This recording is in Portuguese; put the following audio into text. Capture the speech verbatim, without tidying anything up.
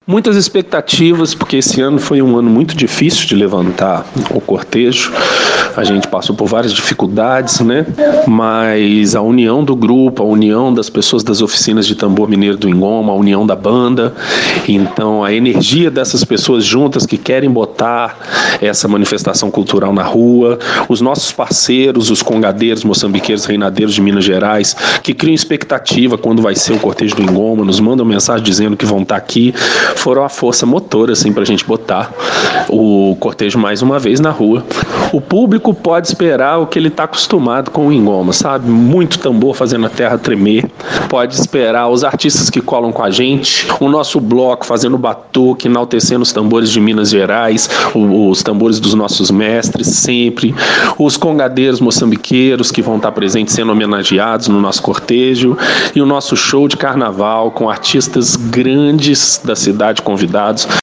Muitas expectativas, porque esse ano foi um ano muito difícil de levantar o cortejo. A gente passou por várias dificuldades, né? Mas a união do grupo, a união das pessoas das oficinas de tambor mineiro do Ingoma, a união da banda, então a energia dessas pessoas juntas que querem botar essa manifestação cultural na rua, os nossos parceiros, os congadeiros, moçambiqueiros, reinadeiros de Minas Gerais, que criam expectativa quando vai ser o cortejo do Ingoma, nos mandam mensagem dizendo que vão estar aqui, foram a força motora assim, para a gente botar o cortejo mais uma vez na rua. O público pode esperar o que ele está acostumado com o Ingoma, sabe? Muito tambor fazendo a terra tremer. Pode esperar os artistas que colam com a gente, o nosso bloco fazendo batuque, enaltecendo os tambores de Minas Gerais, os tambores dos nossos mestres sempre, os congadeiros moçambiqueiros que vão estar presentes sendo homenageados no nosso cortejo, e o nosso show de carnaval com artistas grandes da cidade convidados.